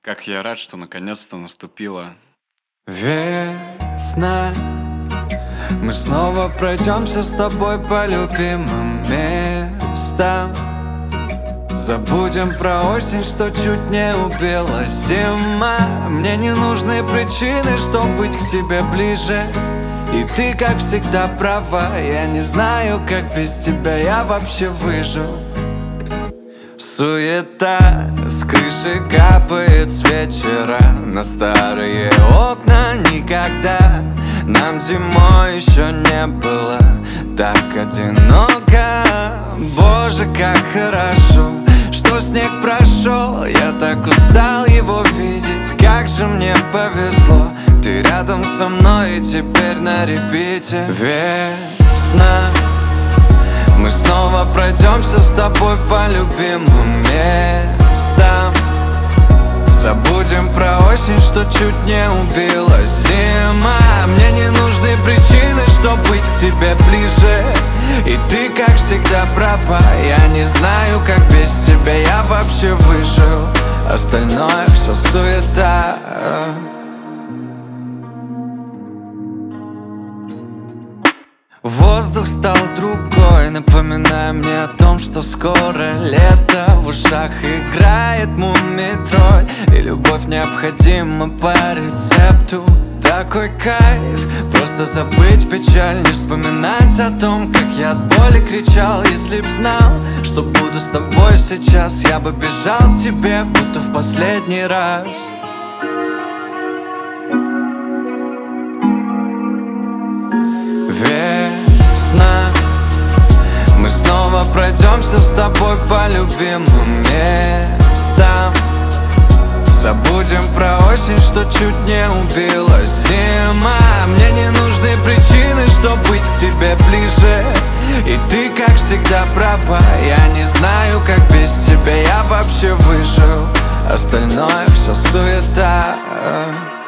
Как я рад, что наконец-то наступила весна. Мы снова пройдемся с тобой по любимым местам. Забудем про осень, что чуть не убила зима. Мне не нужны причины, чтобы быть к тебе ближе. И ты, как всегда, права. Я не знаю, как без тебя я вообще выжил. Суета с крыши капает с вечера на старые окна. Никогда нам зимой еще не было так одиноко. Боже, как хорошо, что снег прошел. Я так устал его видеть. Как же мне повезло, ты рядом со мной и теперь на репите. Весна. Мы снова пройдемся с тобой по любимым местам. Забудем про осень, что чуть не убила зима. Мне не нужны причины, чтобы быть к тебе ближе. И ты, как всегда, права. Я не знаю, как без тебя я вообще выжил. Остальное все суета. Воздух стал другой, напоминая мне о том, что скоро лето. В ушах играет мумий-тролль, и любовь необходима по рецепту. Такой кайф, просто забыть печаль, не вспоминать о том, как я от боли кричал. Если б знал, что буду с тобой сейчас, я бы бежал к тебе, будто в последний раз. Мы снова пройдемся с тобой по любимым местам. Забудем про осень, что чуть не убила зима. Мне не нужны причины, чтобы быть к тебе ближе. И ты, как всегда, права. Я не знаю, как без тебя я вообще выжил. Остальное все суета.